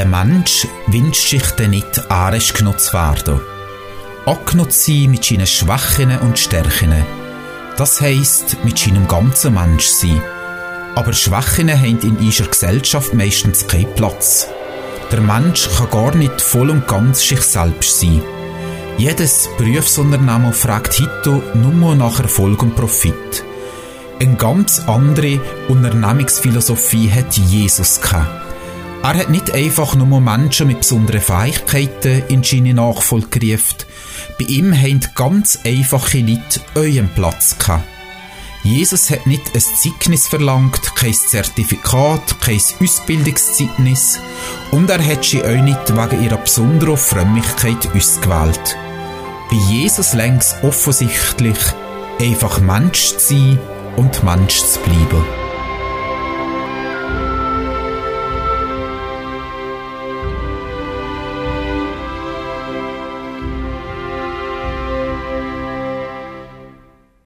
Mensch wünscht sich dann nicht, arisch genug zu werden. Angenommen sein mit seinen Schwächen und Stärken. Das heisst, mit seinem ganzen Menschsein. Aber Schwächen haben in unserer Gesellschaft meistens keinen Platz. Der Mensch kann gar nicht voll und ganz sich selbst sein. Jedes Berufsunternehmen fragt heute nur nach Erfolg und Profit. Eine ganz andere Unternehmungsphilosophie hat Jesus gehabt. Er hat nicht einfach nur Menschen mit besonderen Fähigkeiten in seine Nachfolge gerufen. Bei ihm haben ganz einfache Leute euren Platz gehabt. Jesus hat nicht ein Zeugnis verlangt, kein Zertifikat, kein Ausbildungszeugnis und er hat sie euch nicht wegen ihrer besonderen Frömmigkeit ausgewählt. Bei Jesus längst offensichtlich einfach Mensch zu sein und Mensch zu bleiben.